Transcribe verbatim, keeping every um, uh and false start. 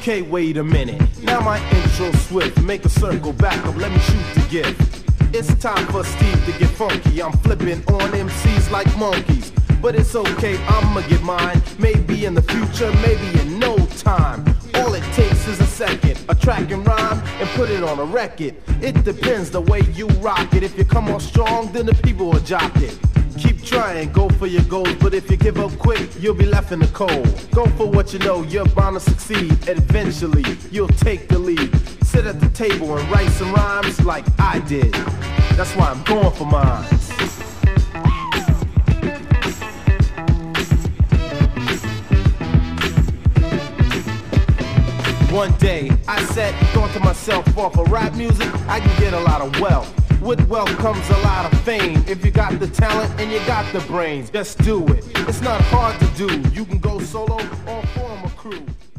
Okay, wait a minute. Now my intro swift. Make a circle back up, let me shoot the gift. It's time for Steve to get funky. I'm flipping on M Cs like monkeys. But it's okay, I'ma get mine. Maybe in the future, maybe in no time. All it takes is a second, a track and rhyme, and put it on a record. It depends the way you rock it. If you come on strong, then the people will jock it. Keep trying, go for your goals, but if you give up quick, you'll be left in the cold. Go for what you know, you're bound to succeed, and eventually, you'll take the lead. Sit at the table and write some rhymes like I did. That's why I'm going for mine. One day, I sat and thought to myself, off of rap music, I can get a lot of wealth. With wealth comes a lot of fame. If you got the talent and you got the brains, just do it. It's not hard to do. You can go solo or form a crew.